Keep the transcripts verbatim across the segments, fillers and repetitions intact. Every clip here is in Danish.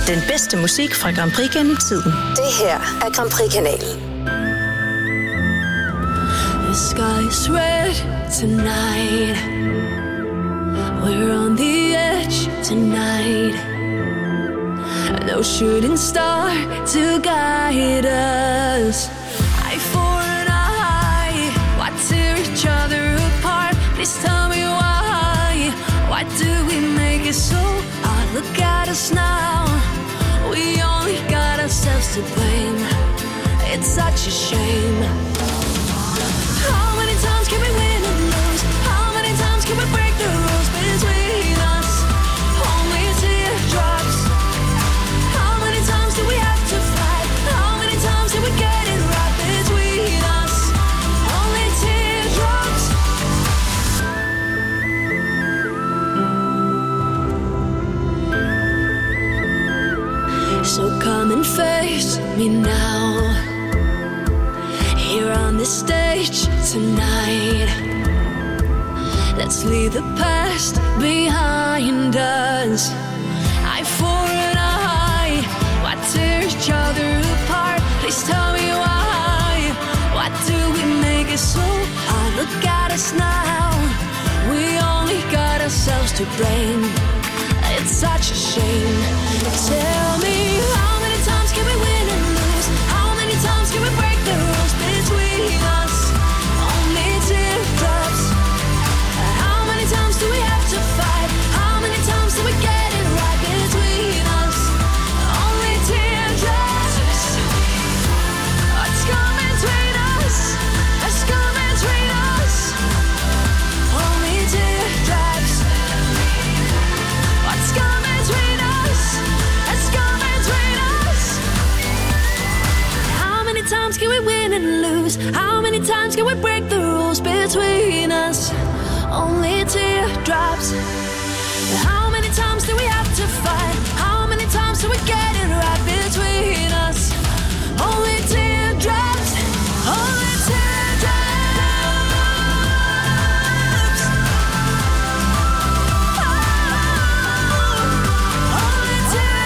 Den bedste musik fra Grand Prix gennem tiden. Det her er Grand Prix-kanalen. The sky's red tonight. We're on the edge tonight. No shooting star to guide us. Eye for an eye. Why tear each other apart? Please tell me why. Why do we make it so hard? Look at us now. We only got ourselves to blame. It's such a shame. How many times can we win and lose? How many times can we break the rules between us? Only teardrops. How many times do we have to fight? How many times do we get it right between us? Only teardrops. So come and face me now. Here on this stage tonight. Let's leave the past behind us. Eye for an eye. Why tear each other apart? Please tell me why. Why do we make it so hard? Look at us now. We only got ourselves to blame. It's such a shame. Tell me, how many times can we win and lose? How many times can we break the rules between us? Only teardrops. How many times do we have to fight? How many times do we get it right between us? Only teardrops. What's coming between us? What's coming between us? Only teardrops. What's coming between us? What's coming between us? How many times can we win and lose? How many times can we break the rules between us? Only teardrops. How many times do we have to fight? How many times do we get it right between us? Only teardrops. Only teardrops. Oh, only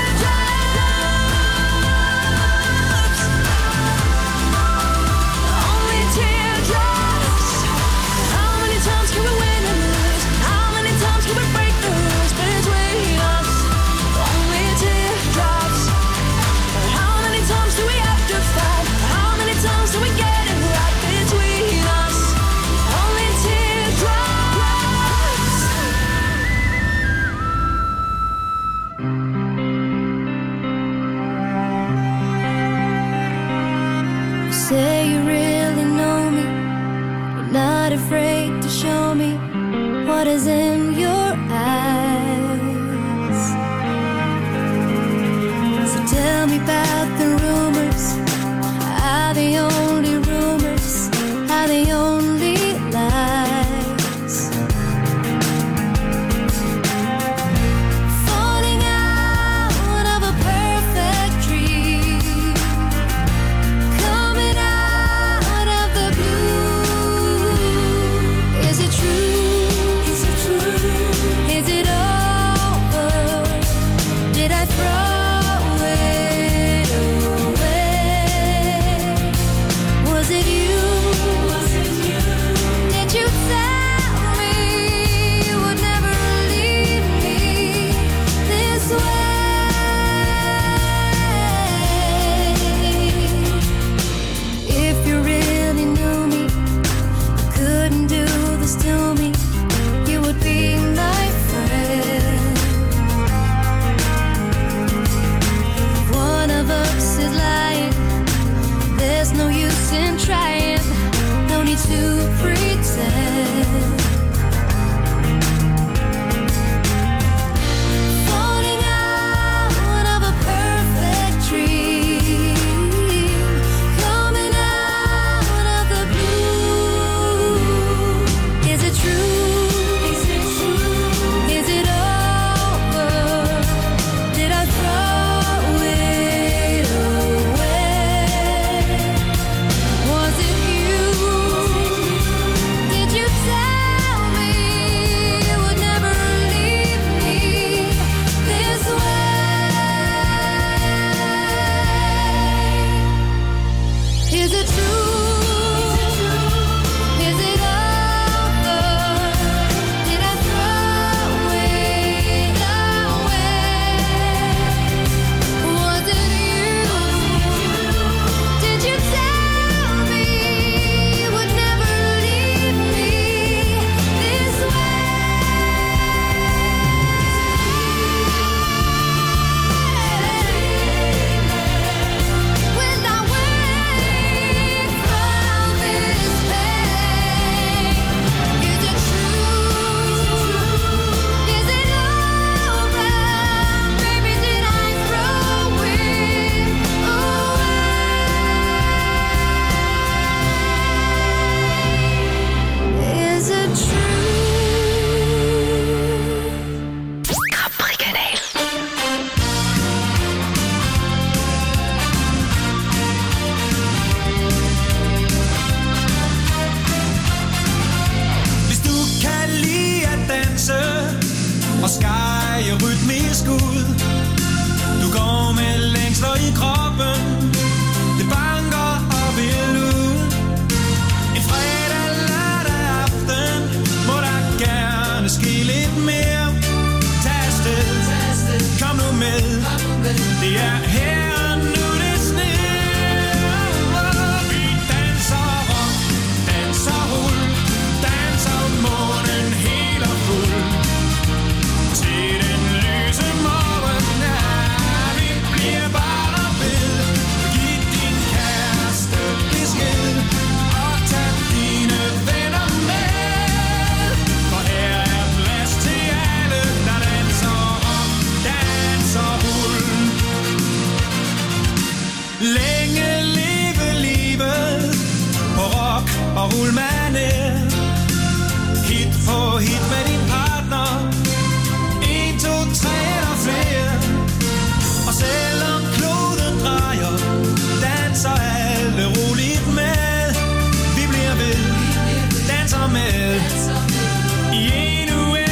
teardrops. Only teardrops. How many times can we win and lose? How many times can we og skæje rytmisk ud. Du går med længsler i kroppen, det banker og vil ud. En fredag, lørdag aften, må der gerne ske lidt mere. Tag afsted, kom nu med, det er her og nu det sner. Vi danser rock, danser rull, danser månen helt og fuld. Til den lyse morgen, ja, vi bliver bare ved. Giv din kæreste besked, og tag dine venner med. For her er plads til alle, der danser rock, danser rull. Længe leve livet på rock og rullmanér. Hit på hit med din partner, en, to, tre eller flere. Og selvom kloden drejer, danser alle roligt med. Vi bliver ved, danser med i en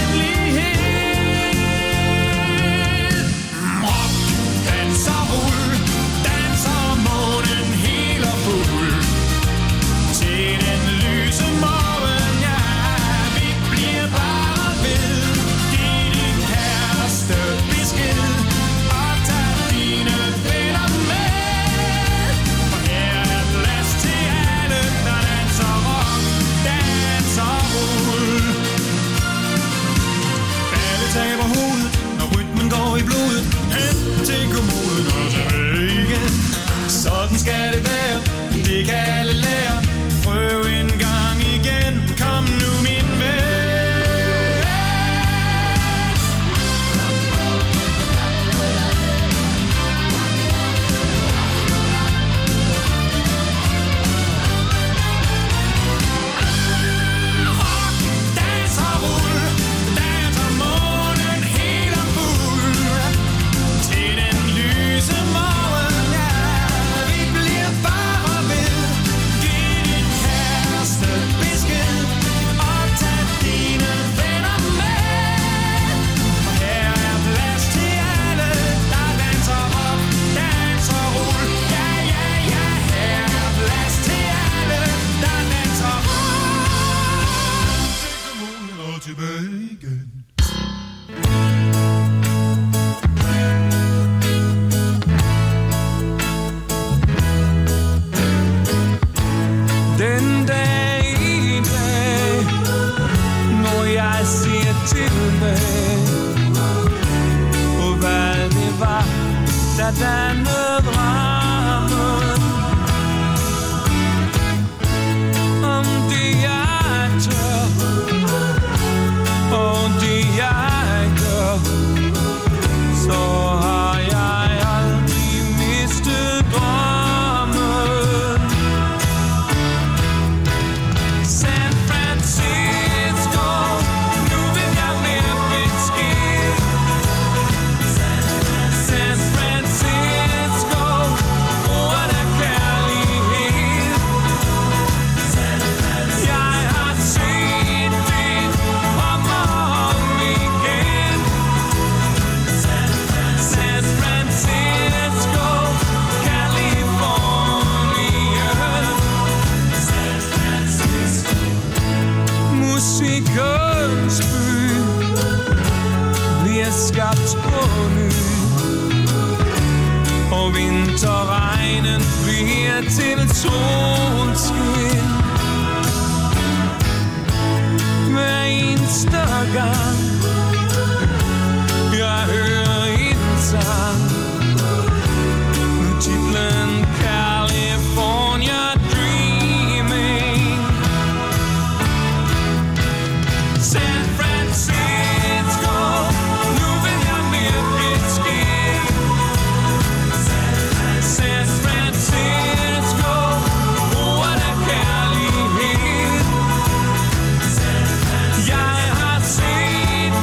uendelighed. Rock, danser, rull, danser månen helt og fuld. Til den lyse morgen, ja, vi bliver bare ved. Giv din kæreste besked, og tag dine venner med. For her er plads til alle, der danser rock, danser rull. Alle taber hovedet, når rytmen går i blodet. Hen til kommoden og tilbage igen. Sådan skal det være, det kan alle lære. Prøv en gang igen, kom nu min ven. Rock, danser, rull, danser månen helt og fuld. Til den lyse morgen, ja, vi bliver bare ved. Giv din kæreste besked, og tag dine venner med. For her er plads til alle, der danser rock, danser rull. Ja, ja, ja, her er plads til alle, der danser rock. Til kommunen og tilbage igen. Den dag i dag, når jeg ser tilbage på hvad det var, der dannede rammen om det jeg tør og det jeg gør, så har jeg aldrig mistet drømmen. San Francisco, nu vil jeg mere besked. San Francisco, ord af kærlighed. Jeg har set det om og om igen. San Francisco, Californien. Musikkens by bliver skabt på ny, og vinterregnen bliver til solskin. Hver eneste gang jeg hører en sang med titlen California Dreaming. San Francisco, nu vil jeg mere besked. San Francisco, ord af kærlighed. Jeg har set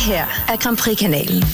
her er Grand Prix-kanalen.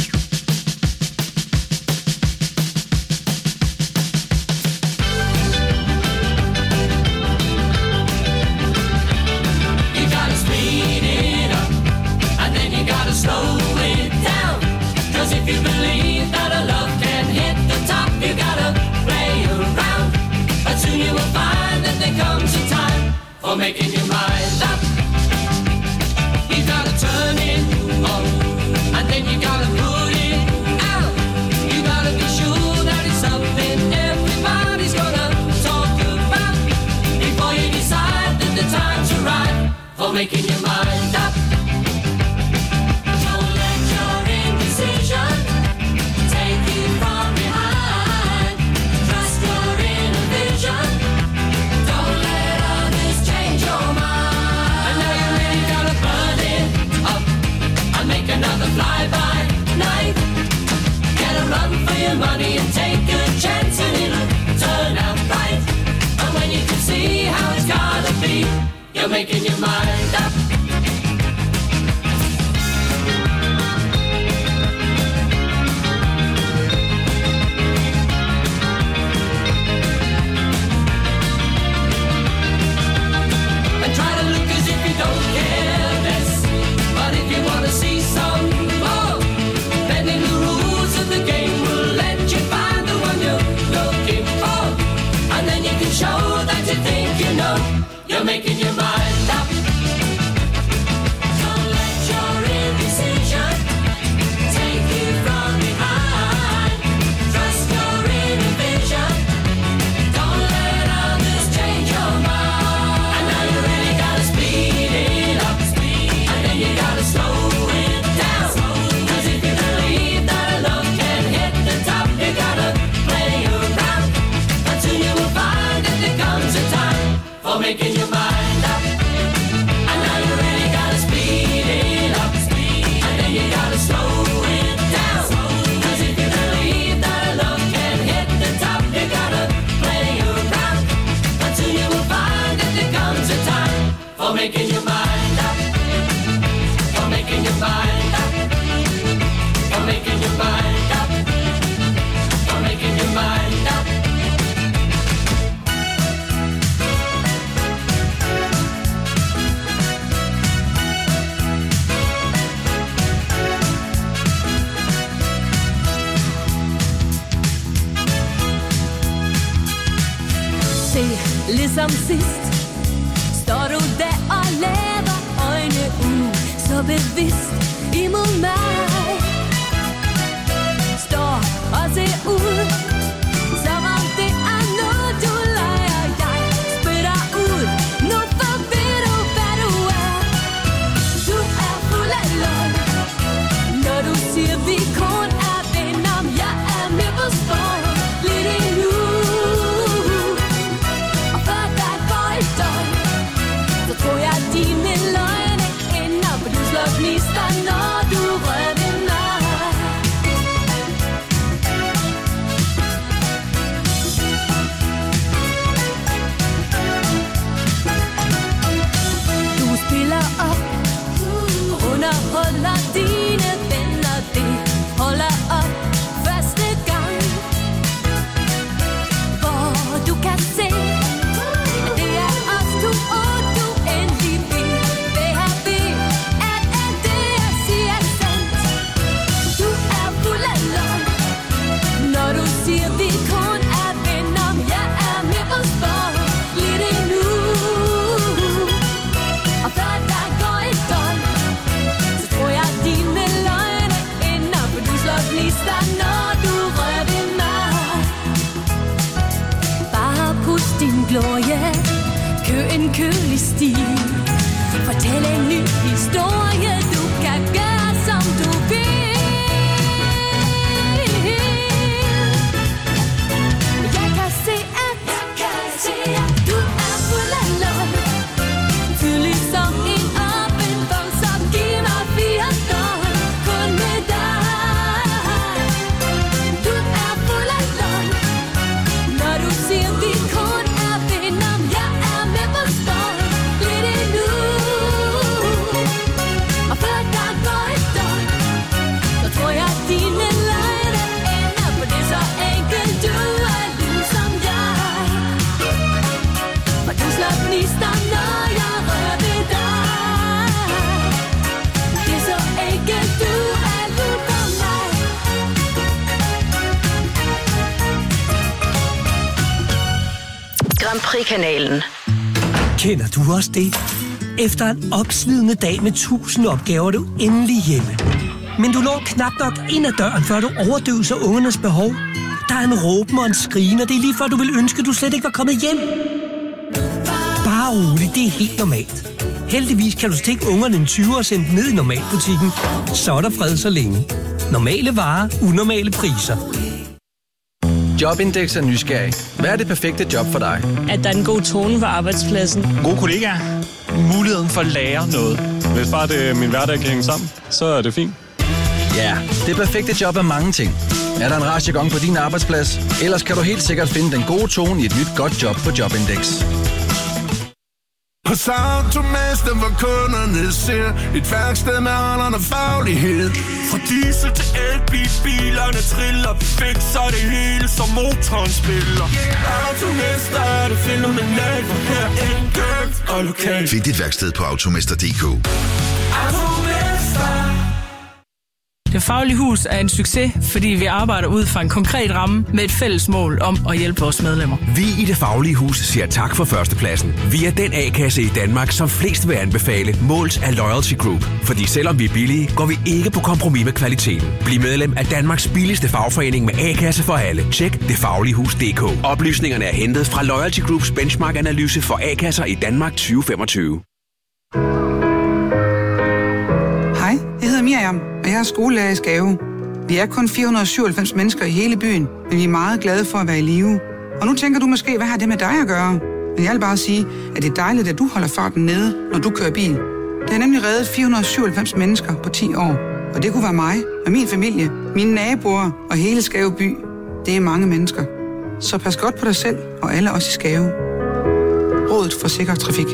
Making your mind up. You gotta turn it on, and then you gotta put it out. You gotta be sure that it's something everybody's gonna talk about before you decide that the time's right for making your mind up. Don't let your indecision take you from behind. Trust your inner vision. Don't let others change your mind. And now you really gotta burn it up and make another fly-by night. Get a run for your money and take a chance and it'll turn out right. And when you can see how it's gotta be, you're making your mind up. And try to look as if you don't care less. But if you wanna see some more, bending the rules of the game will let you find the one you're looking for. And then you can show that you think you know you're making your mind up. Don't let your indecision take you from behind. Trust your inner vision. Don't let others change your mind. And now you really gotta speed it up, and then you gotta slow it down. Cause if you believe that love can hit the top, you gotta play around until you will find that there comes a time for making your mind up. And now you really gotta speed it up, and then you gotta slow it down. Cause if you believe that love can hit the top, you gotta play around until you will find that there comes a time for making your mind up. For making your mind up. For making your mind up. For making your mind up. Se, ligesom sidst står du der og laver øjne ud, så bevidst imod mig. Står og ser ud, som om det er noget du leger. Jeg spytter ud, nu for ved du hvad du er. Du er fuld af løgn, når du siger vi kun er venner. Jeg er med på spøj, lidt endnu. Og før der går et døgn, så tror jeg dine løgne ender, for du slår gnister, når du rører ved mig. Du spiller op, underholder dine venner, det holder op første gang. For du kan se, at det er os to, og du endelig vil være ved, at alt det jeg siger er sandt. Du er fuld af løgn, når du siger vi kun er venner. Jeg er med på spor, lidt endnu. Og før der går et døgn, så tror jeg dine løgne ender, for du slår gnister, når du rører ved mig. Bare pust din glorie, kø en kølig stil. Fortæl en ny historie, du kan gøre som du vil. Jeg kan se, at, jeg kan se, at du er fuld af løgn. Tydelig som en åben bog, som giver mig fire døgn. Kun med dig. Du er fuld af løgn, når du siger vi kun er venner. Jeg er med på spor, lidt endnu. Grand Prix-kanalen. Kender du også det? Efter en opslidende dag med tusind opgaver, er du endelig hjemme. Men du når knap nok ind ad døren, før du overdøver ungernes behov. Der er en råben og en skrigen, og det er lige før, du vil ønske, at du slet ikke var kommet hjem. Bare roligt, det er helt normalt. Heldigvis kan du stikke ungerne en tyver og sende dem ned i normalbutikken. Så er der fred så længe. Normale varer, unormale priser. Jobindex er nysgerrig. Hvad er det perfekte job for dig? At der er en god tone på arbejdspladsen. Gode kollegaer. Muligheden for at lære noget. Hvis bare det, min hverdag kan hænge sammen, så er det fint. Ja, det perfekte job er mange ting. Er der en rarjargon på din arbejdsplads? Ellers kan du helt sikkert finde den gode tone i et nyt godt job på Jobindex. Hos Automester, hvor kunderne ser et værksted med holderne faglighed. Fra diesel til elbil, bilerne triller. Vi fikser det hele, som motoren spiller. Automester er det fænomenalt, for her enkelt og lokalt. Find dit værksted på automester punktum d k. Automester. Det Faglige Hus er en succes, fordi vi arbejder ud fra en konkret ramme med et fælles mål om at hjælpe vores medlemmer. Vi i Det Faglige Hus siger tak for førstepladsen. Vi er den A-kasse i Danmark, som flest vil anbefale, målt af Loyalty Group. Fordi selvom vi er billige, går vi ikke på kompromis med kvaliteten. Bliv medlem af Danmarks billigste fagforening med A-kasse for alle. Tjek det faglige hus punktum d k. Oplysningerne er hentet fra Loyalty Groups benchmark-analyse for A-kasser i Danmark tyve femogtyve. Hej, jeg hedder Miriam, og jeg er skolelærer i Skave. Vi er kun fire hundrede og syvoghalvfems mennesker i hele byen, men vi er meget glade for at være i live. Og nu tænker du måske, hvad har det med dig at gøre? Men jeg vil bare sige, at det er dejligt, at du holder farten nede, når du kører bil. Det har nemlig reddet fire hundrede og syvoghalvfems mennesker på ti år. Og det kunne være mig og min familie, mine naboer og hele Skave by. Det er mange mennesker. Så pas godt på dig selv og alle os i Skave. Rådet for sikker trafik.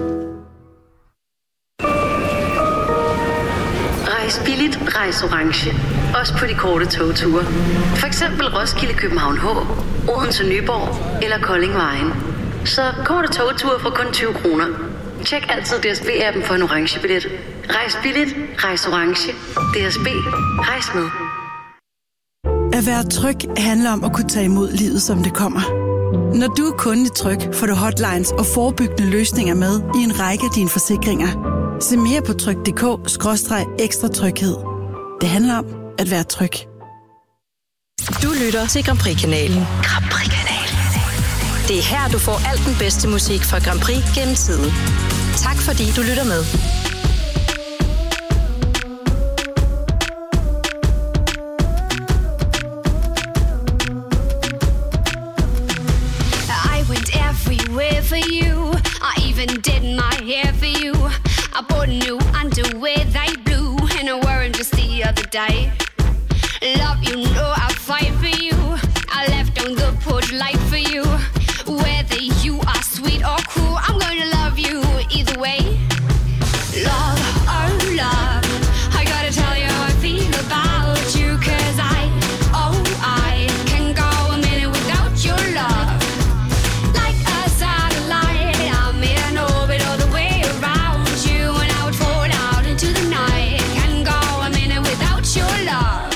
Rejs billigt, rejs orange. Også på de korte togture. For eksempel Roskilde, København H, Odense, Nyborg eller Kolding Vejen. Så korte togture for kun tyve kroner. Tjek altid D S B-appen for en orange billet. Rejs billigt, rejs orange. D S B, rejs med. At være tryg handler om at kunne tage imod livet, som det kommer. Når du er kunde i Tryg, får du hotlines og forebyggende løsninger med i en række af dine forsikringer. Se mere på tryg punktum d k skråstreg ekstra tryghed. Det handler om at være tryg. Du lytter til Grand Prix-kanalen. Grand Prix-kanalen. Det er her, du får alt den bedste musik fra Grand Prix gennem tiden. Tak fordi du lytter med. I went everywhere for you. I even did my hair for you. I bought new underwear, they blue, and I wore them just the other day. Love, you know I fight for you. I left on the porch light for you. Whether you are sweet or cruel, I'm gonna love you either way. Love, oh love, I gotta tell you how I feel about you. Cause I, oh I, can go a minute without your love. Like a satellite, I'm in orbit all the way around you. And I would fall out into the night. Can go a minute without your love.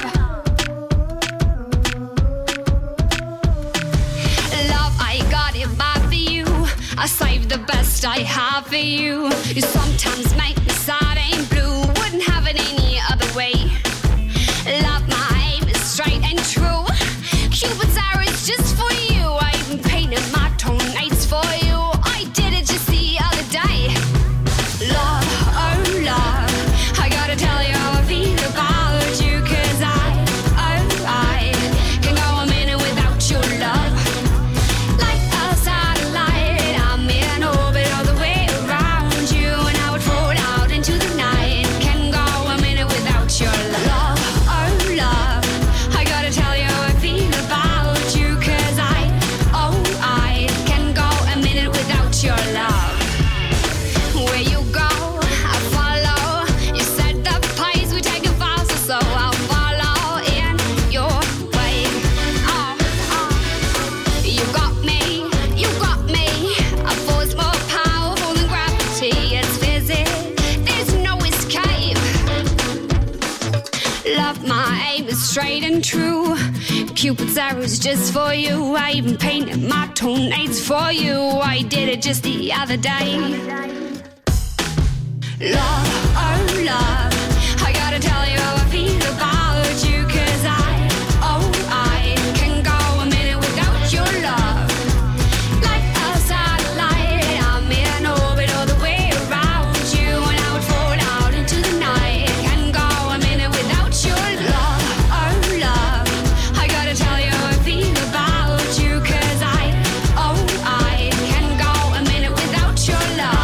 Love, I got it bad for you. I saved the best I have for you. You sometimes make me sad and blue. Wouldn't have it any other way. Love, my aim is straight and true. Cupid's arrow is just for you. I even painted my toenails for you. I did it just the other day. Love, oh love, I gotta tell you how I feel about you. Cause I, oh I, can go a minute without your love. Like a satellite, I'm in orbit all the way around you. And I would fall out into the night. Can go a minute without your love. Oh love, I gotta tell you how I feel about you. Cause I, oh I, can go a minute without your love. Where you go, I follow. You set the pace, we take it faster, so I'll follow in your way. Oh, oh. You got me, you got me. A force more powerful than gravity. It's physics, there's no escape. Love, my aim is straight and true. planted Cupid's arrows just for you. I even painted my toenails for you. I did it just the other day. Love, oh love, I gotta tell you how I feel about you. Cause I, oh I can go a minute without your love. Like a satellite, I'm in orbit all the way around you. And I would fall out into the night. Can go a minute without your love, oh love, I gotta tell you how I feel about you. Cause I, oh I can go a minute without your love.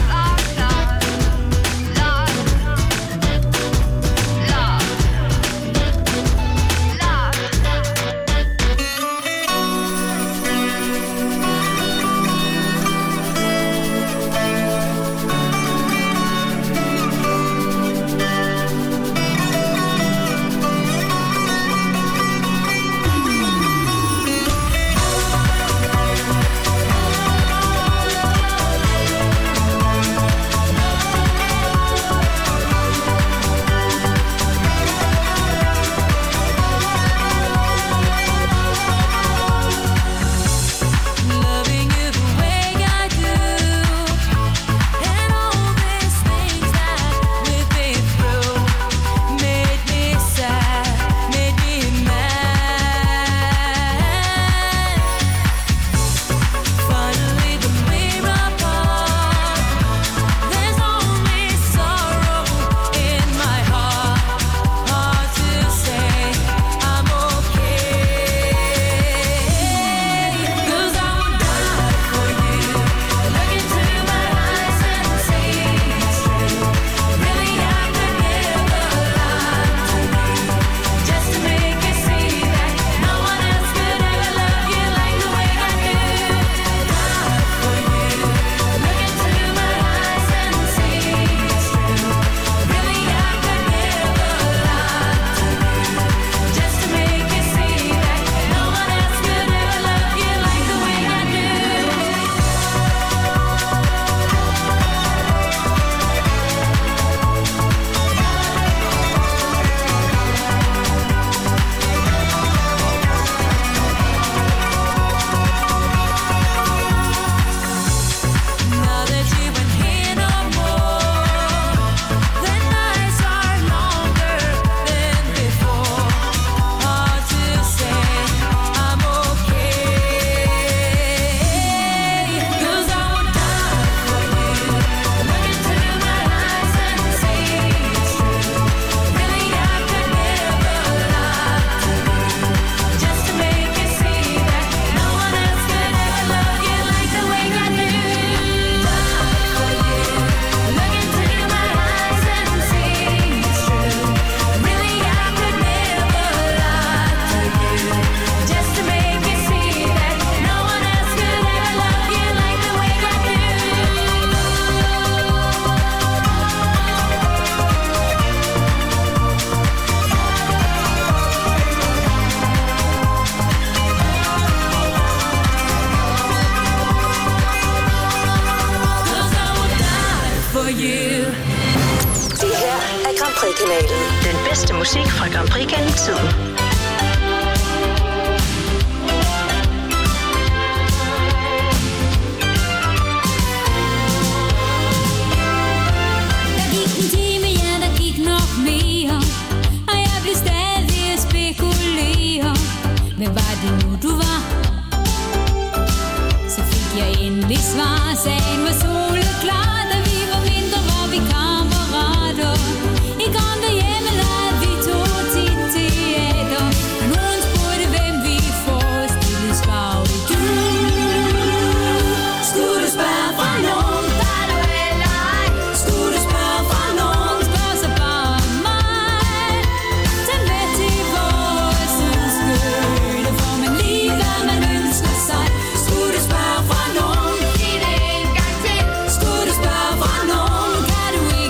Prix-kanalen. Den bedste musik fra Grand Prix gennem tiden. Der gik en time, ja, der gik nok mere, og jeg blev stadig at spekulere. Hvad var det nu, du var? Så fik jeg endelig svar. Sagen var soleklar, da vi var mindre, var vi kammerater. I kom derhjemme, lavede vi to til teater. Og nogen spurgte, hvem vi forestillede, svarede du. Skulle du spørge fra nogen, var du eller ej? Skulle du spørge fra nogen, spørg så bare mig. Tag med til vores udskøjte, får man lige hvad man ønsker sig. Skulle du spørge fra nogen, sig det en gang til. Skulle du spørge fra nogen, kan du ikke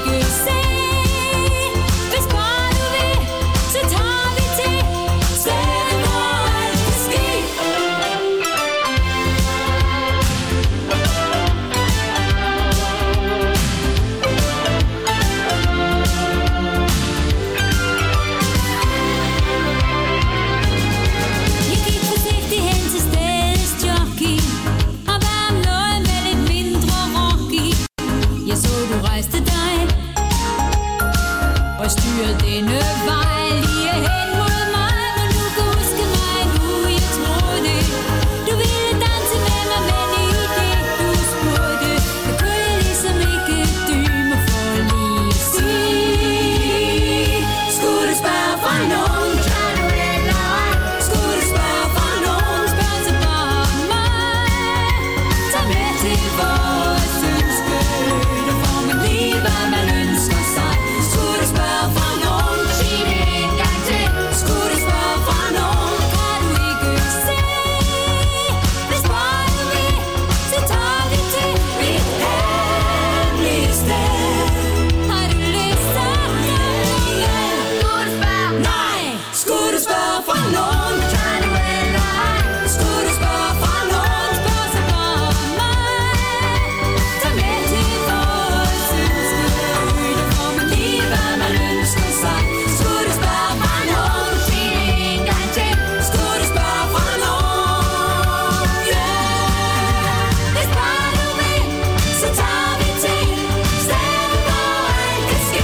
styre denne vej lige hen mod mig. Men du kan huske mig nu, jeg troede du ville danse med mig, men i det du spurgte, jeg kunne ligesom ikke dybe mig for lige at sige. Skulle du spørge fra nogen, kan du eller ej? Skulle du spørge fra nogen, spørg så bare mig. Tag med til vores ønskeøde, får man lige hvad man ønsker sig. Skulle du spørge fra nogen, sig det en gang til. Skulle du spørge fra nogen, kan du ikke se. Hvis bare du vil, så tager vi til mit hemmelige sted. Har du lyst, så gør det. Skulle du spørge? Nej. Skulle du spørge fra nogen, kan du eller ej? Skulle du spørge fra nogen, spørg så bare mig. Tag med til vores ønskeøde, får man lige hvad man ønsker sig. Skulle du spørge fra nogen, sig det en gang til. Skulle du spørge fra nogen, yeah. Hvis bare du vil, så tager vi til stedet, hvor alt kan ske.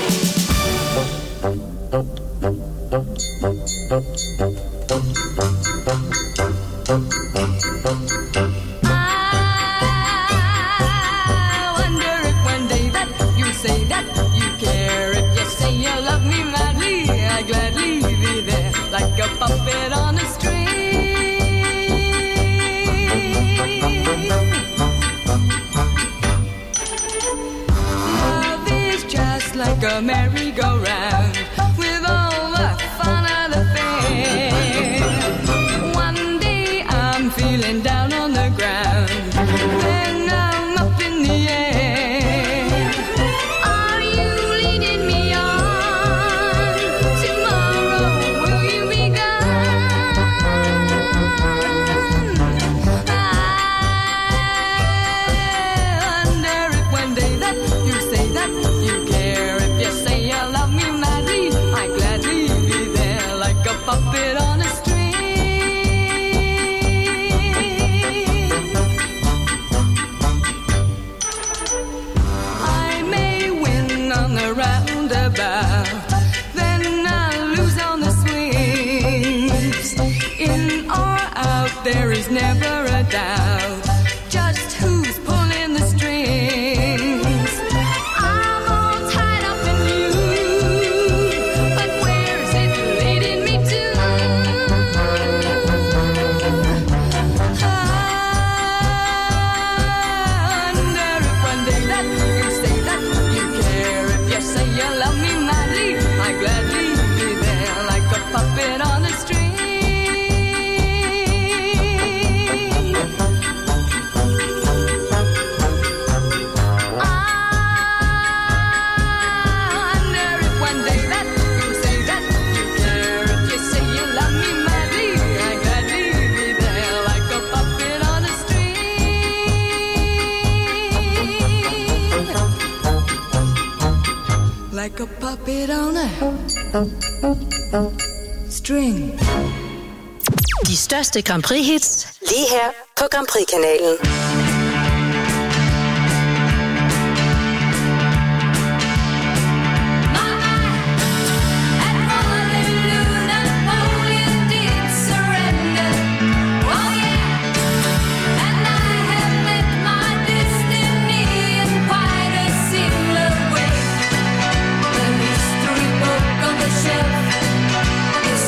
I wonder if one day that you say that you care. If you say you love me madly, I gladly be there like a puppet on a string. Love is just like a merry-go-round with all the fun of the fair. One day I'm feeling down on the ground, then I'm up in the air. Are you leading me on? Tomorrow will you be gone? I wonder if one day that you say that you care. If you say you love me madly, I gladly be there like a puppet on a string. I may win on the roundabout, then I'll lose on the swings. In or out, there is never a doubt just who's pulling the strings. I'm all tied up in you, but where's it leading me to? I wonder if one day that you say that you care. If you say you love me madly, I gladly be there like a puppet on a string. I wonder if one day that you say that you care. If you say you love me madly, I gladly be there like a puppet on a string. Like a puppet on a string. De største Grand Prix-hits lige her på Grand Prix-kanalen.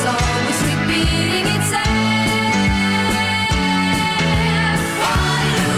Repeating itself. Waterloo.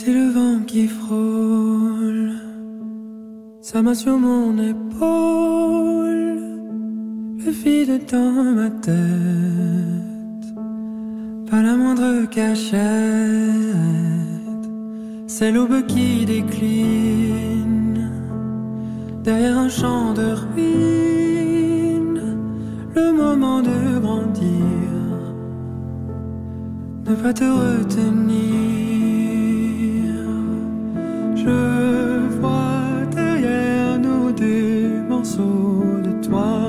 c'est le vent qui frôle sa main sur mon épaule, le vide dans ma tête, pas la moindre cachette. C'est l'aube qui décline derrière un champ de ruines, le moment de grandir, ne pas te retenir. Je vois derrière nous des morceaux de toi,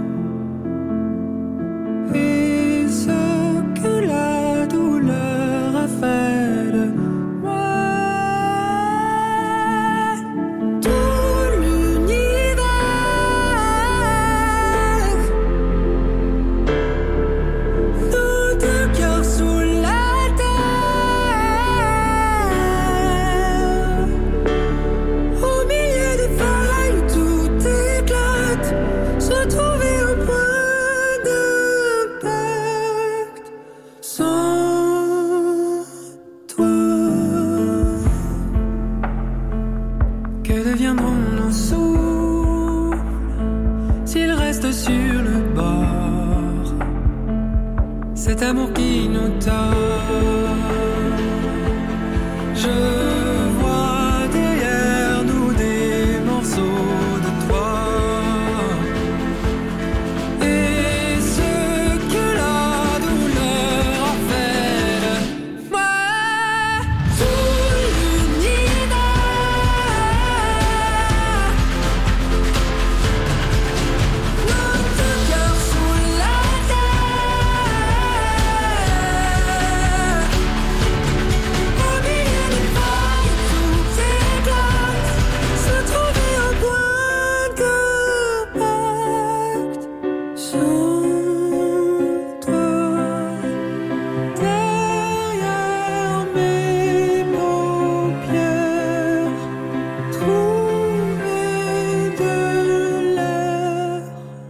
et ce que la douleur a fait de moi. Tout l'univers, nos deux cœurs sous la terre, au milieu des failles où tout éclate, se trouver au point d'impact. Sans toi, que deviendront nos souffles s'ils restent sur le bord? Cet amour qui nous tord. Je vois derrière nous des morceaux de toi, et ce que la douleur a fait de moi. Tout l'univers, nos deux cœurs sous la terre, au milieu des failles tout éclate, se trouver au point d'impact. Sans toi, derrière mes paupières, trouver de l'air.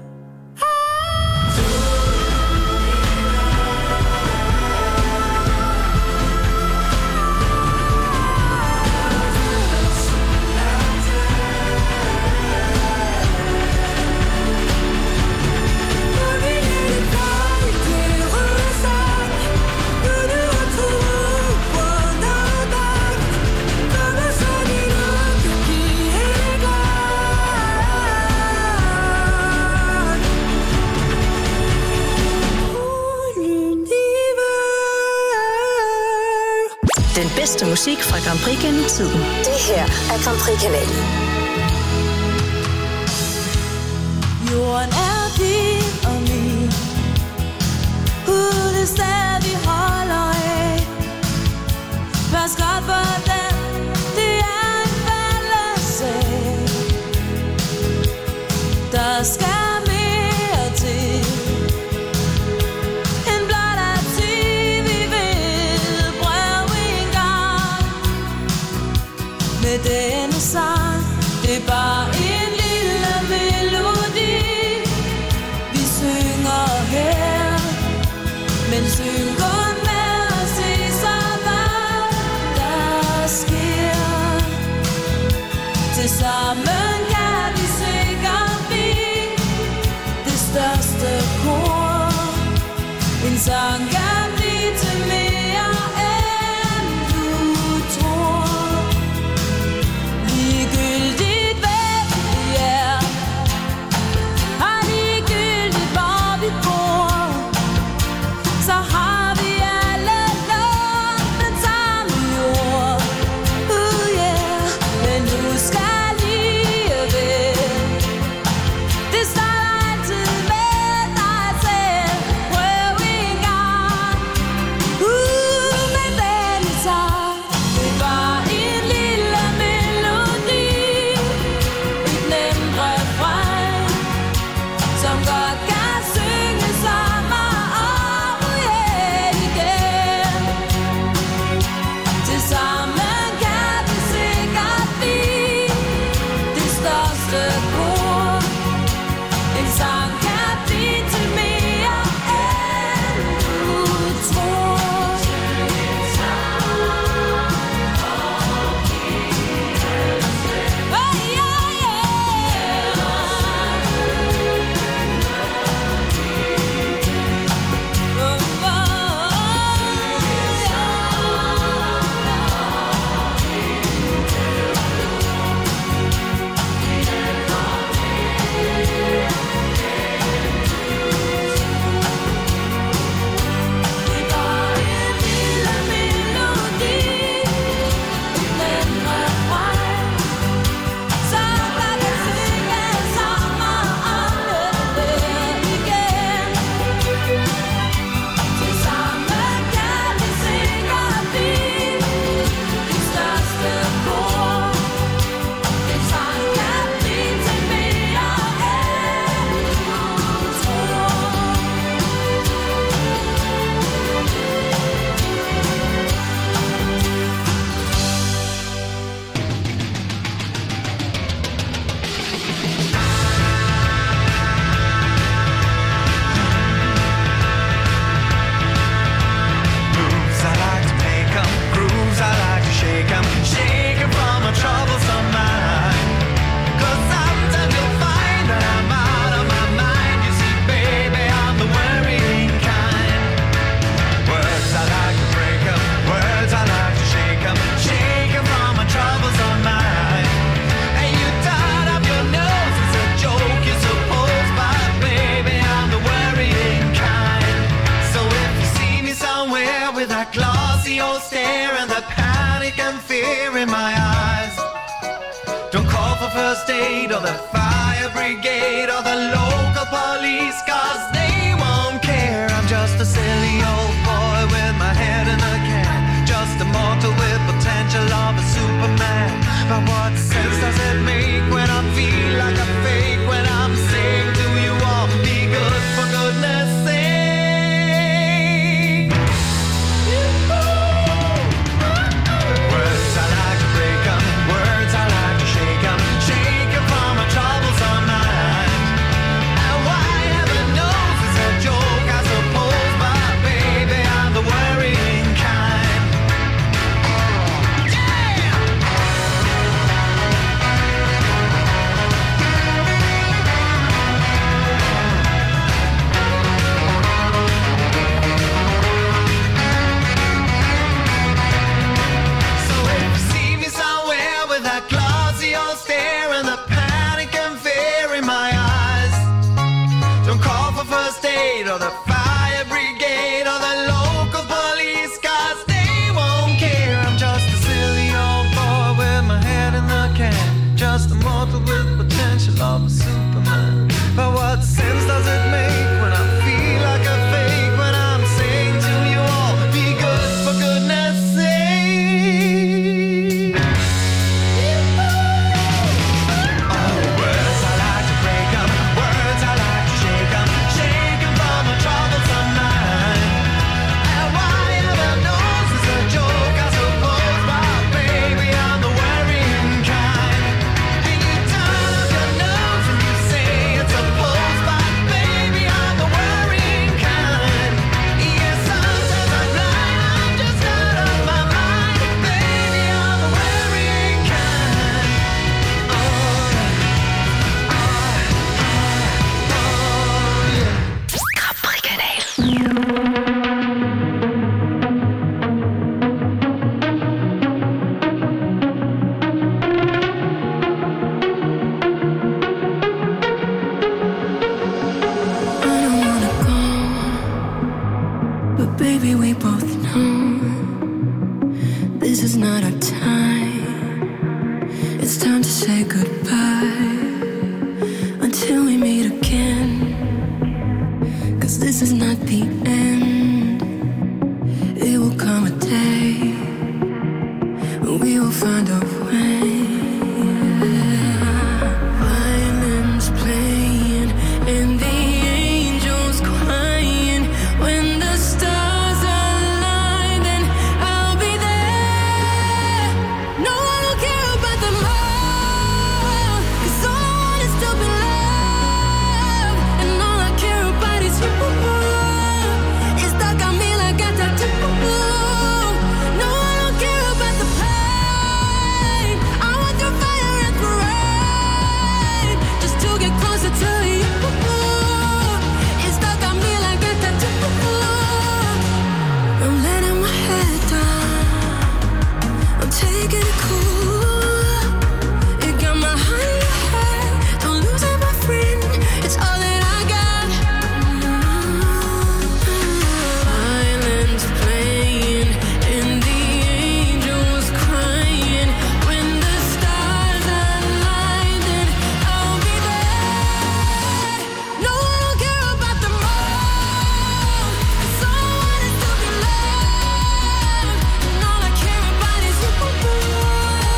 Au milieu des failles, des ressacs, nous nous retrouvons au point d'impact, comme un soliloque qui éclate. Tout l'univers. Den bedste musik fra Grand Prix gennem tiden. Det her er Grand Prix-kanalen. Jorden er din og min, uden sted vi holder af. Pas godt på den, det er en fælles sag. Der skal mere til, end blot at sige, vi vil prøve en gang. Med denne sang, det er bare en lille melodi, vi synger her, men syng kun med at se så hvad der sker. Tilsammen kan vi sikkert blive det største kor. En sang kan blive til mere end du tror. Ligegyldigt hvad vi er, og ligegyldigt hvor vi bor, så har vi alle lånt den samme jord. Uh, yeah. Men husk alligevel, det starter altid med dig selv. Prøv en gang. that glossy old stare and the panic and fear in my eyes. Don't call for first aid or the fire brigade or the local police, cause they won't care. I'm just a silly old boy with my head in a can, just a mortal with potential of a Superman. But what sense does it make when I feel like a fake, when I'm saying to you all, be good for goodness sake? Words I like to break 'em, words I like to shake 'em, shake 'em from a troublesome mind. And why heaven knows it's a joke, I suppose, but baby I'm the worrying kind. So if you see me somewhere with that glossy old stare and the panic and fear in my eyes, don't call for first aid or the fire brigade or the local police, cause they won't care. I'm just a silly old boy with my head in the can, just a mortal with potential of a Superman. But what sense does it make when I feel like a fake, when I'm saying to you all, be good for goodness sake? Oh, words I like to break 'em, words I like to shake 'em, shake 'em from a troublesome mind. And why heaven knows it's a joke, I suppose, but baby I'm the worrying kind. And you turn up your nose and you say it's a pose, but baby I'm the worrying kind. Yes, sometimes I'm blind, I'm just out of my mind. Baby I'm the worrying kind. Oh, I don't wanna go, but baby, we both know this is not our time. It's time to say goodbye until we meet again. Cause this is not the end. It will come a day when we will find a way. Violins playing and the angels crying. When the stars align, then I'll be there. No, I don't care about the more, 'cause all I want is to be loved. And all I care about is you. It's stuck on me like a tattoo. No, I don't care about the pain. I want the fire and parade, just to get closer to you. It's stuck on me like a tattoo. I'm letting my head down, I'm taking it cool. It got my heart in your head, don't lose it, my friend. It's all that I got. Violins playing and the angels crying. When the stars align, then I'll be there. No, I don't care about the more, 'cause all I want is to be loved. And all I care about is you.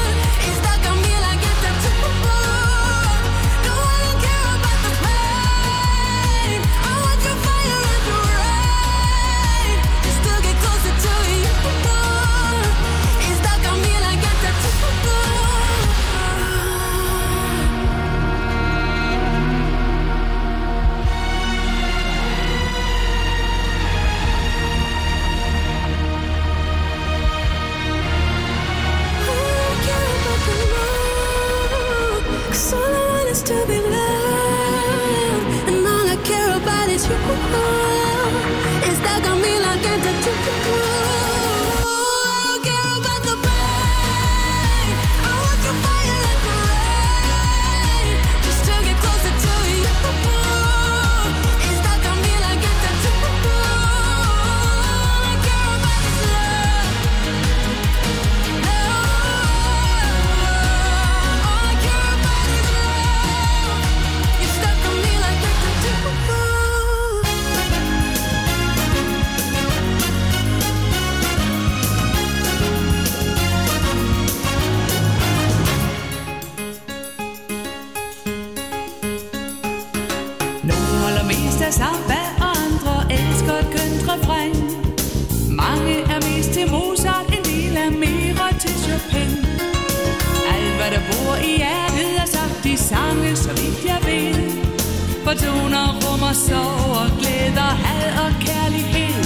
humor, sorg og glæder, had og kærlighed.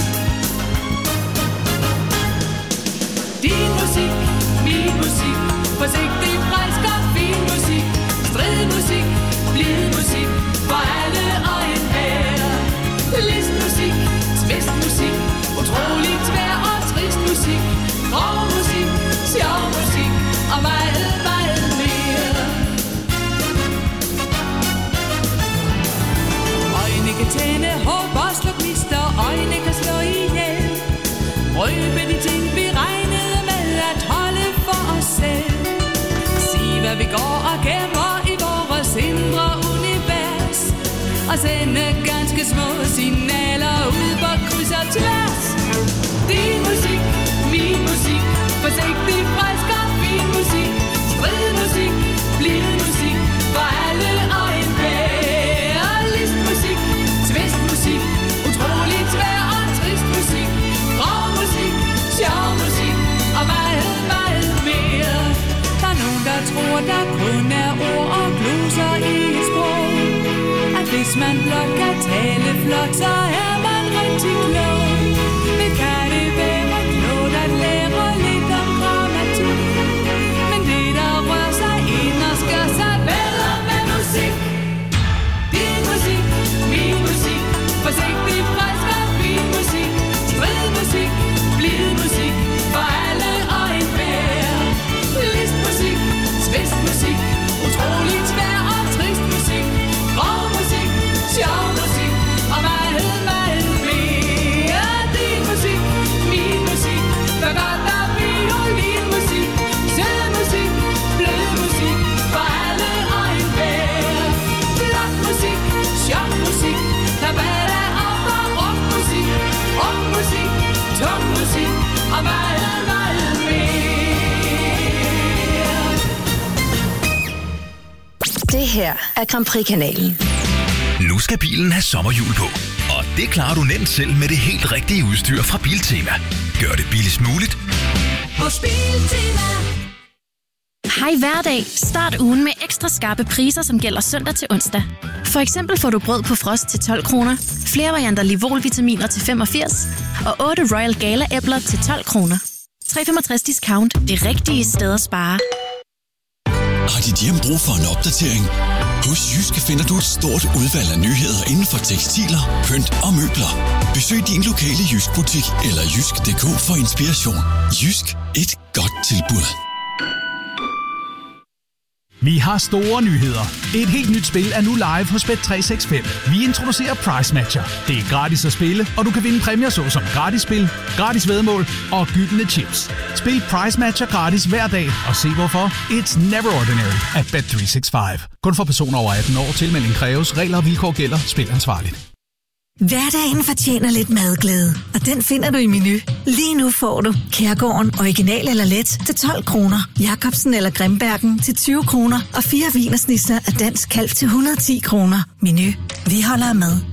Din musik, min musik, forsigtig, frisk og fin musik. Stridmusik, blid musik, for alle og enhver. Listmusik, tvistmusik, utrolig tvær og trist musik. Grov musik, sjov musik og meget, meget mere. Øjne kan tænde håb og slå gnister, øjne kan slå ihjel. Røbe de ting vi regnede med at holde for os selv. Sig hvad vi går og gemmer i vores indre univers, og sende ganske små signaler ud på kryds og tværs. Din musik, min musik, forsigtig, frisk og fin musik. Stridmusik, blid musik, for alle og enhver. Listmusik, tvistmusik, utrolig tvær og trist musik. Grov musik, sjov musik og meget, meget mere. Der er nogen, der tror, der kun er ord og gloser i et sprog. At hvis man blot kan tale flot, så er man rigtig klog. Men kan det være klogt at lære lidt om grammatik? Men det, der rører sig ind og skør sig bedre med musik. Din musik, min musik, forsigtig, frisk og fin musik. Stridmusik, blid musik, for alle og enhver. Listmusik, tvistmusik, utrolig tvær og trist musik. Grov musik, sjov musik og meget, meget mere. Din musik, min musik, for godt der violinmusik. Sød musik, blød musik, for alle og enhver. Flot musik, sjov musik, der bader op og rockmusik. Rockmusik, tung musik og meget, meget mere. Det her er Grand Prix-kanalen. Nu skal bilen have sommerhjul på, og det klarer du nemt selv med det helt rigtige udstyr fra Biltema. Gør det billigst muligt. Hos Biltema. Hej hverdag. Start ugen med ekstra skarpe priser, som gælder søndag til onsdag. For eksempel får du brød på frost til tolv kroner, flere varianter Livol-vitaminer til femogfirs og otte Royal Gala-æbler til tolv kroner. tre komma femogtres discount. Det rigtige sted at spare. Har dit hjem brug for en opdatering? Hos Jysk finder du et stort udvalg af nyheder inden for tekstiler, pynt og møbler. Besøg din lokale Jysk-butik eller jysk punktum d k for inspiration. Jysk. Et godt tilbud. Vi har store nyheder. Et helt nyt spil er nu live hos Bet tre seks fem. Vi introducerer Price Matcher. Det er gratis at spille, og du kan vinde præmier såsom gratis spil, gratis væddemål og gyldne chips. Spil Price Matcher gratis hver dag, og se hvorfor. It's never ordinary at Bet tre seks fem. Kun for personer over atten år. Tilmelding kræves. Regler og vilkår gælder. Spil ansvarligt. Hverdagen fortjener lidt madglæde, og den finder du i Menu. Lige nu får du Kærgården original eller let til tolv kroner, Jacobsen eller Grimbergen til tyve kroner og fire wienersnitzer af dansk kalv til et hundrede og ti kroner. Menu. Vi holder af mad.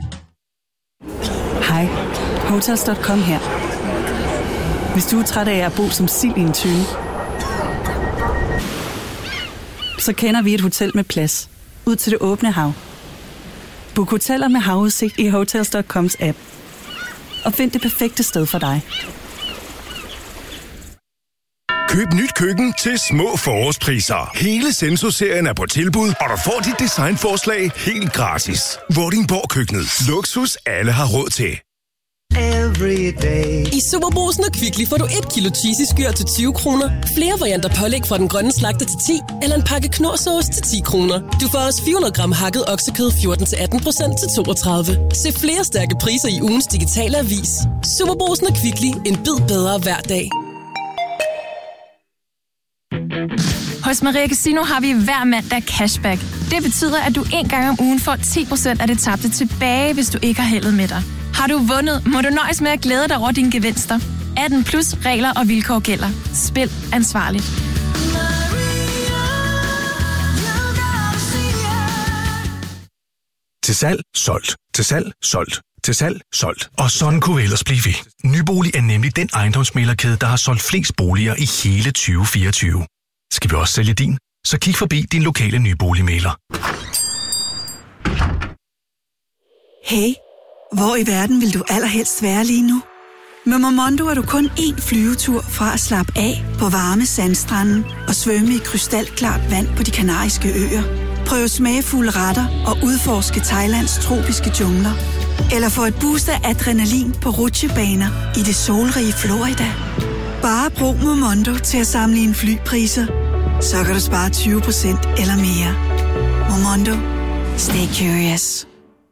Hej, Hotels punktum com her. Hvis du er træt af at bo som sild i en tønde, så kender vi et hotel med plads ud til det åbne hav. Book hoteller med havudsigt i Hotels punktum coms app. Og find det perfekte sted for dig. Køb nyt køkken til små forårspriser. Hele Senso-serien er på tilbud, og du får dit designforslag helt gratis. Vordingborg Køkkenet. Luksus alle har råd til. I Superbrugsen og Kvickly får du et kilo cheesy skyr til tyve kroner, flere varianter pålæg fra den grønne slagter til ti, eller en pakke knorrsauce til ti kroner. Du får også fire hundrede gram hakket oksekød fjorten til atten procent til toogtredive. Se flere stærke priser i ugens digitale avis. Superbrugsen og Kvickly. En bid bedre hver dag. Hos Maria Casino har vi hver mandag cashback. Det betyder, at du en gang om ugen får ti procent af det tabte tilbage, hvis du ikke har heldet med dig. Har du vundet, må du nøjes med at glæde dig over dine gevinster. atten plus regler og vilkår gælder. Spil ansvarligt. Til salg, solgt. Til salg, solgt. Til salg, solgt. Og sådan kunne vi ellers blive ved. Nybolig er nemlig den ejendomsmæglerkæde, der har solgt flest boliger i hele tyve fireogtyve. Skal vi også sælge din? Så kig forbi din lokale nyboligmægler. Hey, hvor i verden vil du allerhelst være lige nu? Med Momondo er du kun én flyvetur fra at slappe af på varme sandstrande og svømme i krystalklart vand på de kanariske øer. Prøv smagfulde retter og udforske Thailands tropiske jungler. Eller få et boost af adrenalin på rutsjebaner i det solrige Florida. Bare brug Momondo til at sammenligne flypriser, så kan du spare tyve procent eller mere. Momondo. Stay curious.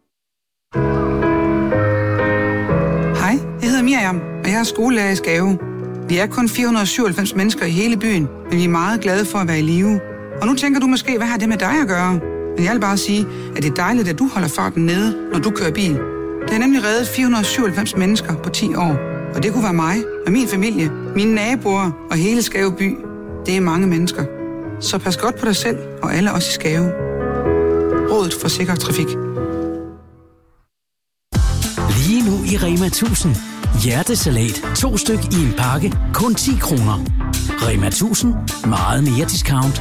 Hej, jeg hedder Miriam, og jeg er skolelærer i Skave. Vi er kun fire hundrede og syvoghalvfems mennesker i hele byen, men vi er meget glade for at være i live. Og nu tænker du måske, hvad har det med dig at gøre? Men jeg vil bare sige, at det er dejligt, at du holder farten nede, når du kører bil. Det har nemlig reddet fire hundrede og syvoghalvfems mennesker på ti år. Og det kunne være mig og min familie, mine naboer og hele Skave by. Det er mange mennesker. Så pas godt på dig selv og alle os i Skave. Rådet for Sikker Trafik. Lige nu i Rema tusind. Hjertesalat. To styk i en pakke. Kun ti kroner. Rema tusind. Meget mere discount.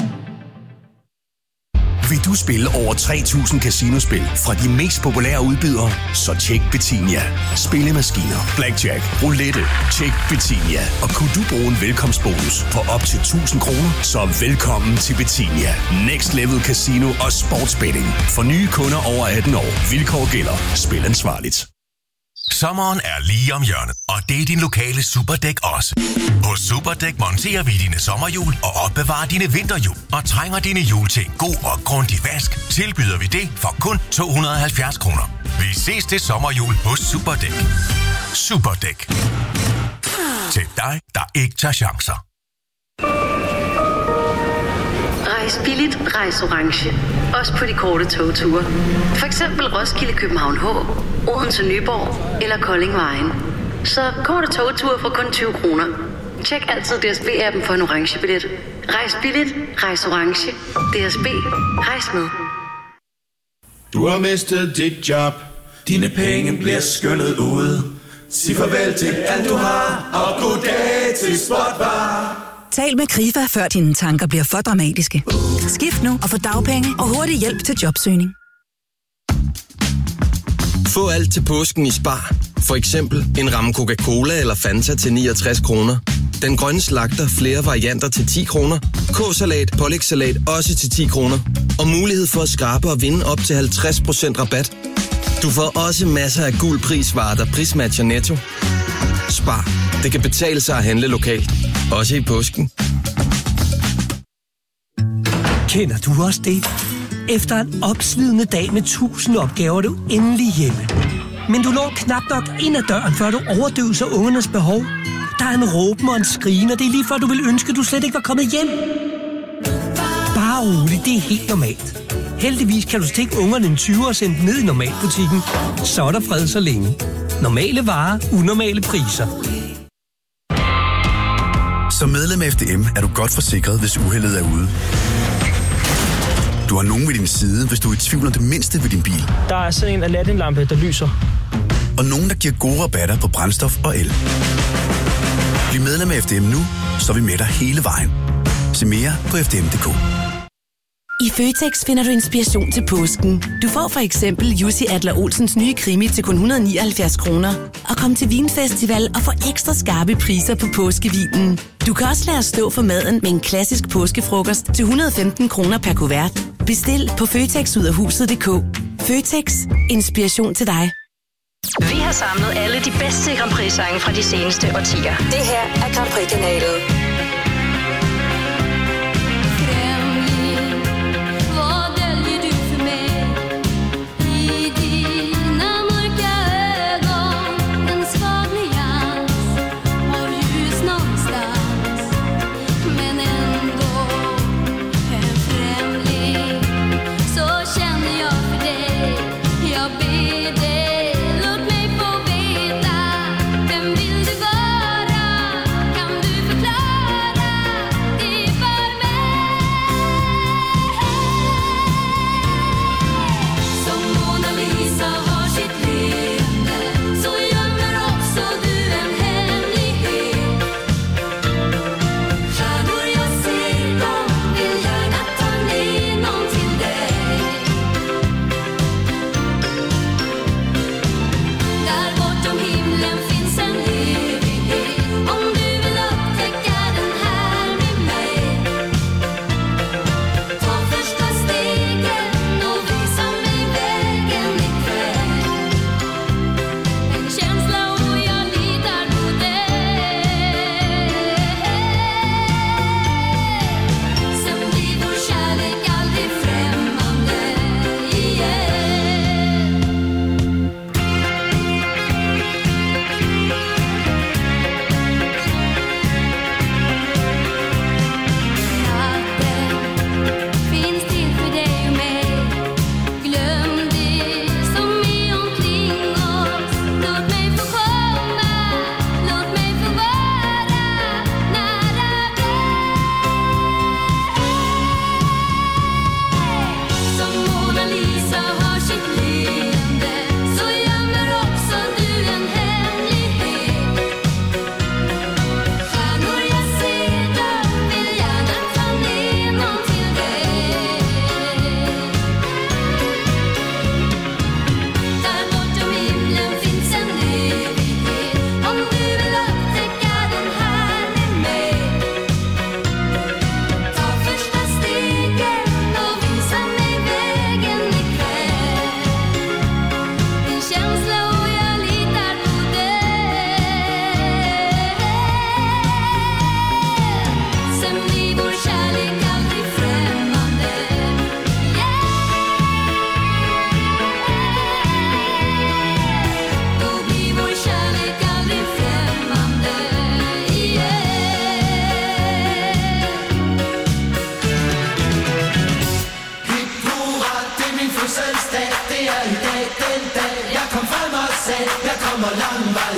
Vil du spille over tre tusind casinospil fra de mest populære udbydere? Så tjek Betinia. Spillemaskiner, blackjack, roulette. Tjek Betinia. Og kunne du bruge en velkomstbonus på op til tusind kroner? Så velkommen til Betinia. Next Level Casino og Sportsbetting. For nye kunder over atten år. Vilkår gælder. Spil ansvarligt. Sommeren er lige om hjørnet, og det er din lokale Superdæk også. Hos Superdæk monterer vi dine sommerhjul og opbevarer dine vinterhjul. Og trænger dine hjul til en god og grundig vask, tilbyder vi det for kun to hundrede og halvfjerds kroner. Vi ses til sommerhjul hos Superdæk. Superdæk. Til dig, der ikke tager chancer. Rejs billigt, rejs orange. Også på de korte togture. For eksempel Roskilde, København H, Odense, Nyborg eller Kolding Vejen. Så korte togture for kun tyve kroner. Tjek altid D S B-appen for en orange billet. Rejs billigt, rejs orange. D S B. Rejs med. Du har mistet dit job. Dine penge bliver skyllet ud. Sig farvel til alt du har, og goddag til Spotbar. Tal med Krifa, før dine tanker bliver for dramatiske. Skift nu og få dagpenge og hurtig hjælp til jobsøgning. Få alt til påsken i Spar. For eksempel en ramme Coca-Cola eller Fanta til niogtres kroner. Den grønne slagter flere varianter til ti kroner. K-salat, pålægssalat også til ti kroner. Og mulighed for at skrabe og vinde op til halvtreds procent rabat. Du får også masser af gul prisvarer, der prismatcher Netto. Spar. Det kan betale sig at handle lokalt. Også i påsken. Kender du også det? Efter en opslidende dag med tusind opgaver, er du endelig hjemme. Men du når knap nok ind ad døren, før du overdøver ungernes behov. Der er en råben og en skrigen, og det er lige før, du vil ønske, at du slet ikke var kommet hjem. Bare roligt, det er helt normalt. Heldigvis kan du stikke ungerne en tyver og sende dem ned i normalbutikken. Så er der fred så længe. Normale varer, unormale priser. Som medlem af F D M er du godt forsikret, hvis uheldet er ude. Du har nogen ved din side, hvis du er i tvivl om det mindste ved din bil. Der er sådan en Aladdin-lampe, der lyser. Og nogen, der giver gode rabatter på brændstof og el. Bliv medlem af F D M nu, så er vi med dig hele vejen. Se mere på f d m punktum d k. I Føtex finder du inspiration til påsken. Du får for eksempel Jussi Adler Olsens nye krimi til kun et hundrede og nioghalvfjerds kroner. Og kom til Vinfestival og få ekstra skarpe priser på påskevinen. Du kan også lade os stå for maden med en klassisk påskefrokost til et hundrede og femten kroner per kuvert. Bestil på føtex ud af huset punktum d k. Føtex. Inspiration til dig. Vi har samlet alle de bedste Grand Prix-sange fra de seneste årtier. Det her er Grand Prix-kanalen. Vem vill du vara? Kan du förklara?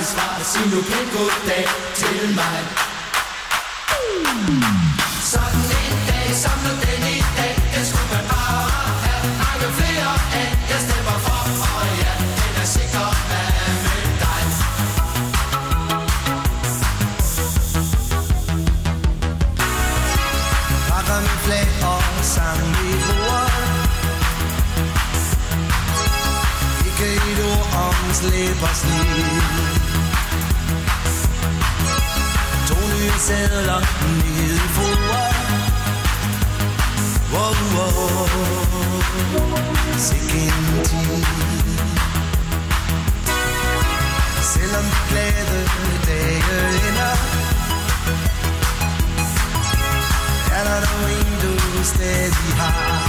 svar, sig nu pænt goddag til mig. Sådan en dag, som nu den i dag, den skulle man bare have mange flere af. Jeg stemmer for, og ja, den er sikker med dig. Pakker med flag og sang i bordet. Ikke et ord om slæb og slid. To nye sædler nede i foret. Wow, wow, sikke en tid. Selvom de glade dage ender, er der dog en, du stadig har.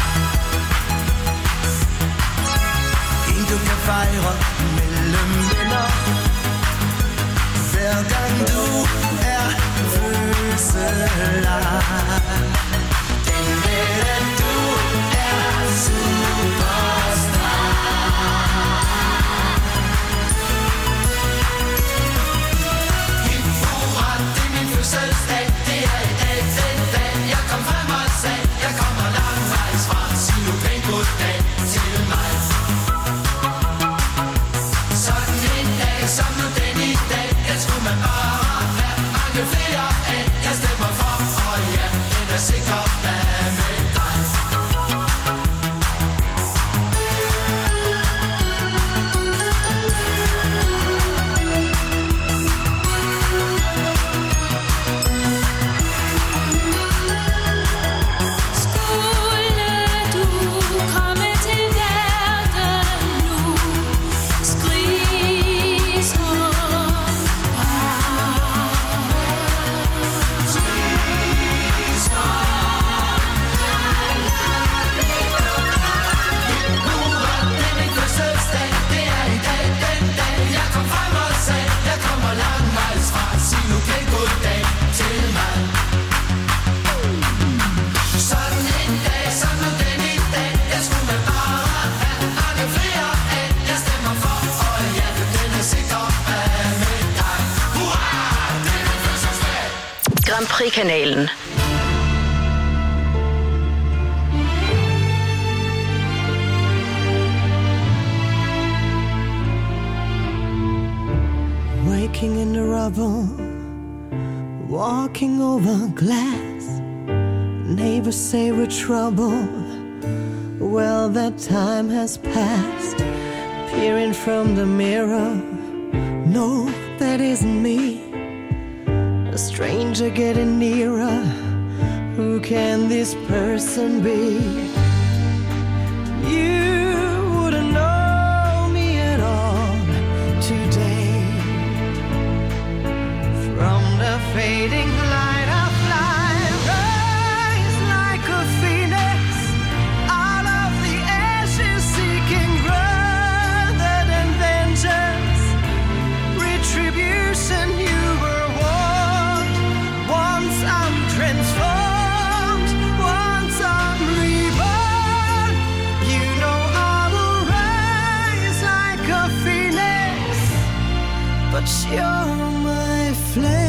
En, du kan fejre mellem venner. Hver gang du er fødselar. Den ved, at du er superstar. Hip hurra, det er min fødselsdag. Det er i dag, den dag, jeg kom frem og sag. Jeg kommer langvejs fra, sig nu pænt goddag til mig. Sådan en dag, som nu den i dag, den skulle man bare have mange flere af. Jeg stemmer for, og ja, den er sikker med dig. Grand Prix-kanalen. Waking in the rubble, walking over glass. Neighbors say we're trouble. Well, that time has passed. Peering from the mirror, no, that isn't me. A stranger getting nearer. Who can this person be? You wouldn't know me at all today. From the fading light I fly, rise like a phoenix out of the ashes, seeking rather than vengeance, retribution. You were warned. Once I'm transformed, once I'm reborn. You know I will rise like a phoenix, but you're my flame.